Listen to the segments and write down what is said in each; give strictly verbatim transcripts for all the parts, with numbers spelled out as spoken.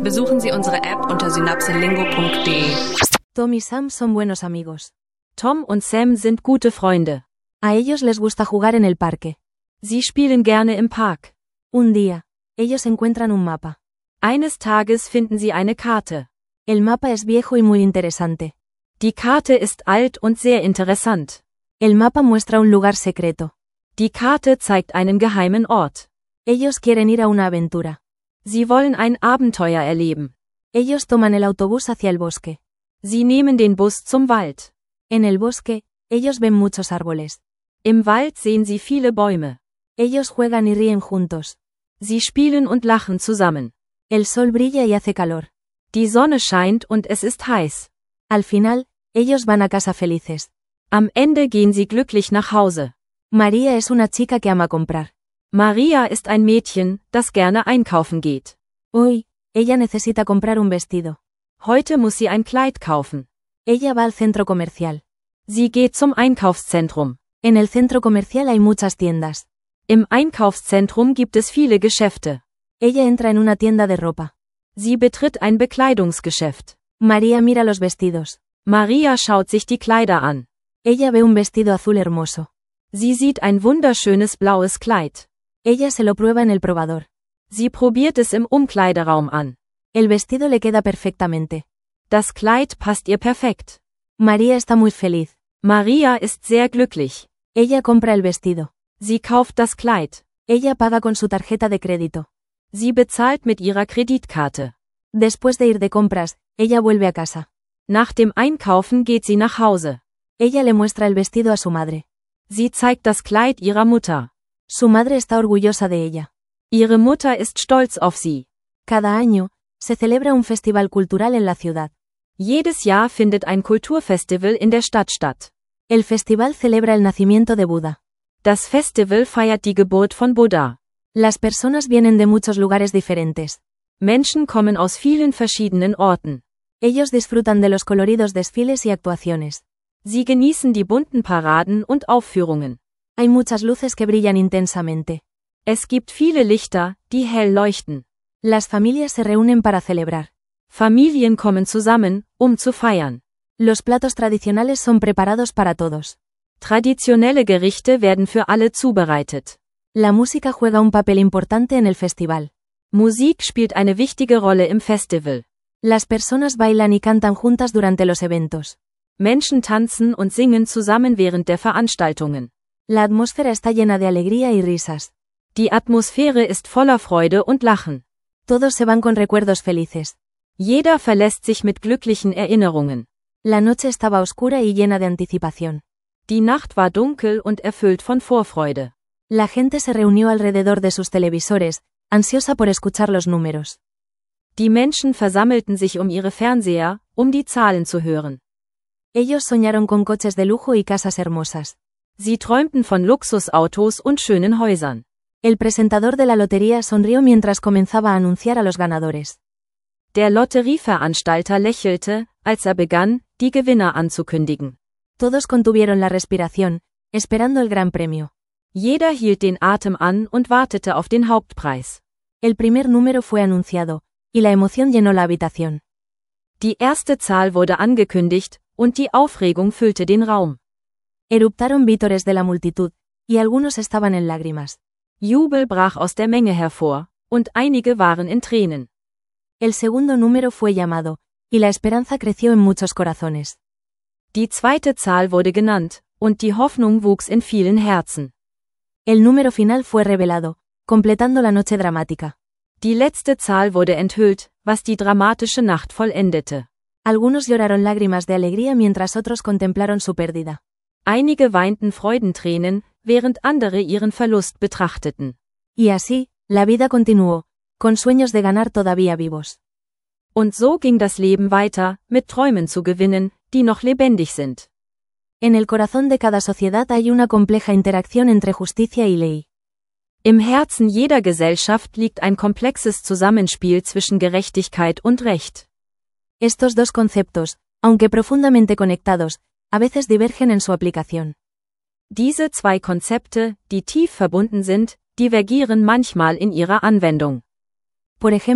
Besuchen Sie unsere App unter synapselingo punkt de. Tom y Sam son buenos amigos. Tom und Sam sind gute Freunde. A ellos les gusta jugar en el parque. Sie spielen gerne im Park. Un día, ellos encuentran un mapa. Eines Tages finden sie eine Karte. El mapa es viejo y muy interesante. Die Karte ist alt und sehr interessant. El mapa muestra un lugar secreto. Die Karte zeigt einen geheimen Ort. Ellos quieren ir a una aventura. Sie wollen ein Abenteuer erleben. Ellos toman el autobús hacia el bosque. Sie nehmen den Bus zum Wald. En el bosque, ellos ven muchos árboles. Im Wald sehen sie viele Bäume. Ellos juegan y ríen juntos. Sie spielen und lachen zusammen. El sol brilla y hace calor. Die Sonne scheint und es ist heiß. Al final, ellos van a casa felices. Am Ende gehen sie glücklich nach Hause. María es una chica que ama comprar. Maria ist ein Mädchen, das gerne einkaufen geht. Hoy, ella necesita comprar un vestido. Heute muss sie ein Kleid kaufen. Ella va al centro comercial. Sie geht zum Einkaufszentrum. En el centro comercial hay muchas tiendas. Im Einkaufszentrum gibt es viele Geschäfte. Ella entra en una tienda de ropa. Sie betritt ein Bekleidungsgeschäft. María mira los vestidos. Maria schaut sich die Kleider an. Ella ve un vestido azul hermoso. Sie sieht ein wunderschönes blaues Kleid. Ella se lo prueba en el probador. Sie probiert es im Umkleideraum an. El vestido le queda perfectamente. Das Kleid passt ihr perfekt. María está muy feliz. Maria ist sehr glücklich. Ella compra el vestido. Sie kauft das Kleid. Ella paga con su tarjeta de crédito. Sie bezahlt mit ihrer Kreditkarte. Después de ir de compras, ella vuelve a casa. Nach dem Einkaufen geht sie nach Hause. Ella le muestra el vestido a su madre. Sie zeigt das Kleid ihrer Mutter. Su madre está orgullosa de ella. Ihre Mutter ist stolz auf sie. Cada año, se celebra un festival cultural en la ciudad. Jedes Jahr findet ein Kulturfestival in der Stadt statt. El festival celebra el nacimiento de Buda. Das Festival feiert die Geburt von Buddha. Las personas vienen de muchos lugares diferentes. Menschen kommen aus vielen verschiedenen Orten. Ellos disfrutan de los coloridos desfiles y actuaciones. Sie genießen die bunten Paraden und Aufführungen. Hay muchas luces que brillan intensamente. Es gibt viele Lichter, die hell leuchten. Las familias se reúnen para celebrar. Familien kommen zusammen, um zu feiern. Los platos tradicionales son preparados para todos. Traditionelle Gerichte werden für alle zubereitet. La música juega un papel importante en el festival. Musik spielt eine wichtige Rolle im Festival. Las personas bailan y cantan juntas durante los eventos. Menschen tanzen und singen zusammen während der Veranstaltungen. La atmósfera está llena de alegría y risas. Die Atmosphäre ist voller Freude und Lachen. Todos se van con recuerdos felices. Jeder verlässt sich mit glücklichen Erinnerungen. La noche estaba oscura y llena de anticipación. Die Nacht war dunkel und erfüllt von Vorfreude. La gente se reunió alrededor de sus televisores, ansiosa por escuchar los números. Die Menschen versammelten sich um ihre Fernseher, um die Zahlen zu hören. Ellos soñaron con coches de lujo y casas hermosas. Sie träumten von Luxusautos und schönen Häusern. El presentador de la lotería sonrió mientras comenzaba a anunciar a los ganadores. Der Lotterieveranstalter lächelte, als er begann, die Gewinner anzukündigen. Todos contuvieron la respiración, esperando el gran premio. Jeder hielt den Atem an und wartete auf den Hauptpreis. El primer número fue anunciado, y la emoción llenó la habitación. Die erste Zahl wurde angekündigt, und die Aufregung füllte den Raum. Eruptaron vítores de la multitud, y algunos estaban en lágrimas. Jubel brach aus der Menge hervor, und einige waren in Tränen. El segundo número fue llamado, y la esperanza creció en muchos corazones. Die zweite Zahl wurde genannt, und die Hoffnung wuchs in vielen Herzen. El número final fue revelado, completando la noche dramática. Die letzte Zahl wurde enthüllt, was die dramatische Nacht vollendete. Algunos lloraron lágrimas de alegría mientras otros contemplaron su pérdida. Einige weinten Freudentränen, während andere ihren Verlust betrachteten. Y así, la vida continuó, con sueños de ganar todavía vivos. Und so ging das Leben weiter, mit Träumen zu gewinnen, die noch lebendig sind. En el corazón de cada sociedad hay una compleja interacción entre justicia y ley. Im Herzen jeder Gesellschaft liegt ein komplexes Zusammenspiel zwischen Gerechtigkeit und Recht. Estos dos conceptos, aunque profundamente conectados, a veces divergen en su aplicación. Diese zwei Konzepte, die tief verbunden sind, divergieren manchmal in ihrer Anwendung. Por ejemplo,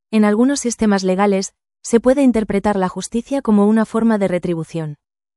En algunos sistemas legales, se puede interpretar la justicia como una forma de retribución.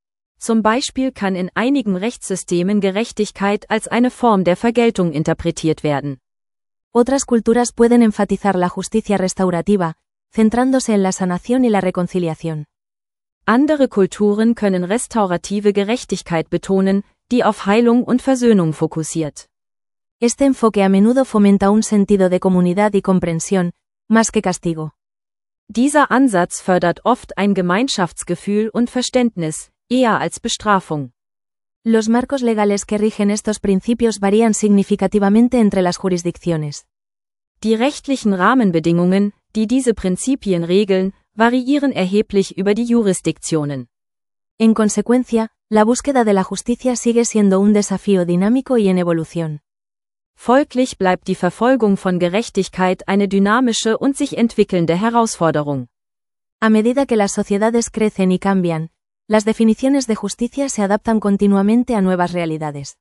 Zum Beispiel kann in einigen Rechtssystemen Gerechtigkeit als eine Form der Vergeltung interpretiert werden. Otras culturas pueden enfatizar la justicia restaurativa, centrándose en la sanación y la reconciliación. Andere Kulturen können restaurative Gerechtigkeit betonen, die auf Heilung und Versöhnung fokussiert. Este enfoque a menudo fomenta un sentido de comunidad y comprensión, más que castigo. Dieser Ansatz fördert oft ein Gemeinschaftsgefühl und Verständnis, eher als Bestrafung. Los marcos legales que rigen estos principios varían significativamente entre las jurisdicciones. Die rechtlichen Rahmenbedingungen, die diese Prinzipien regeln, variieren erheblich über die Jurisdiktionen. En consecuencia, la búsqueda de la justicia sigue siendo un desafío dinámico y en evolución. Folglich bleibt die Verfolgung von Gerechtigkeit eine dynamische und sich entwickelnde Herausforderung. A medida que las sociedades crecen y cambian, las definiciones de justicia se adaptan continuamente a nuevas realidades.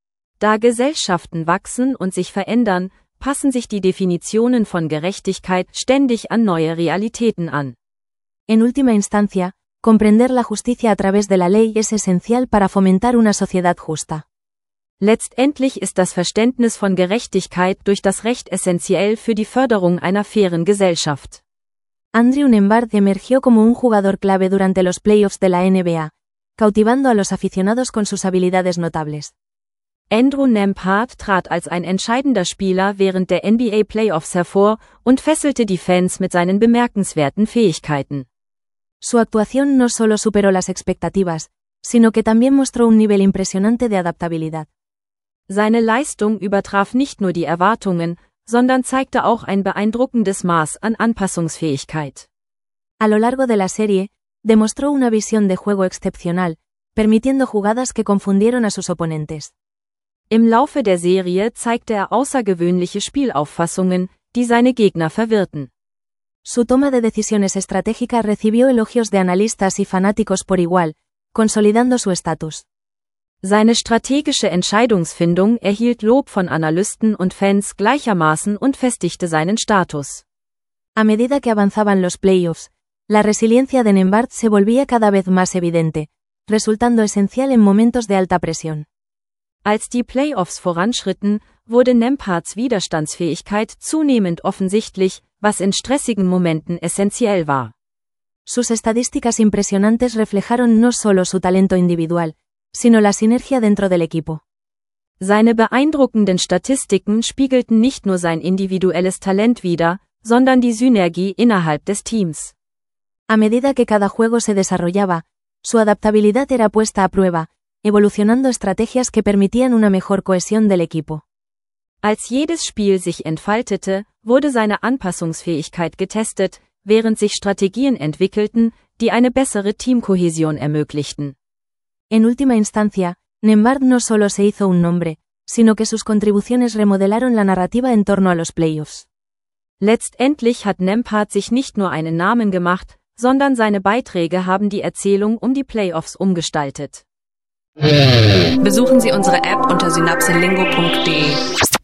Da Gesellschaften wachsen und sich verändern, passen sich die Definitionen von Gerechtigkeit ständig an neue Realitäten an. En última instancia, comprender la justicia a través de la ley es esencial para fomentar una sociedad justa. Letztendlich ist das Verständnis von Gerechtigkeit durch das Recht essentiell für die Förderung einer fairen Gesellschaft. Andrew Nembhard emergió como un jugador clave durante los playoffs de la N B A, cautivando a los aficionados con sus habilidades notables. Andrew Nembhard trat als ein entscheidender Spieler während der N B A Playoffs hervor und fesselte die Fans mit seinen bemerkenswerten Fähigkeiten. Su actuación no solo superó las expectativas, sino que también mostró un nivel impresionante de adaptabilidad. Seine Leistung übertraf nicht nur die Erwartungen, sondern zeigte auch ein beeindruckendes Maß an Anpassungsfähigkeit. A lo largo de la serie, demostró una visión de juego excepcional, permitiendo jugadas que confundieron a sus oponentes. Im Laufe der Serie zeigte er außergewöhnliche Spielauffassungen, die seine Gegner verwirrten. Su toma de decisiones estratégica recibió elogios de analistas y fanáticos por igual, consolidando su estatus. Seine strategische Entscheidungsfindung erhielt Lob von Analysten und Fans gleichermaßen und festigte seinen Status. A medida que avanzaban los playoffs, la resiliencia de Nembhard se volvía cada vez más evidente, resultando esencial en momentos de alta presión. Als die Playoffs voranschritten, wurde Nembhards Widerstandsfähigkeit zunehmend offensichtlich, was in stressigen Momenten essentiell war. Sus estadísticas impresionantes reflejaron no solo su talento individual, sino la sinergia dentro del equipo. Seine beeindruckenden Statistiken spiegelten nicht nur sein individuelles Talent wider, sondern die Synergie innerhalb des Teams. A medida que cada juego se desarrollaba, su adaptabilidad era puesta a prueba, evolucionando estrategias que permitían una mejor cohesión del equipo. Als jedes Spiel sich entfaltete, wurde seine Anpassungsfähigkeit getestet, während sich Strategien entwickelten, die eine bessere Teamkohäsion ermöglichten. En última instancia, Nembhard no solo se hizo un nombre, sino que sus contribuciones remodelaron la narrativa en torno a los playoffs. Letztendlich hat Nembhard sich nicht nur einen Namen gemacht, sondern seine Beiträge haben die Erzählung um die Playoffs umgestaltet. Besuchen Sie unsere App unter synapselingo punkt de.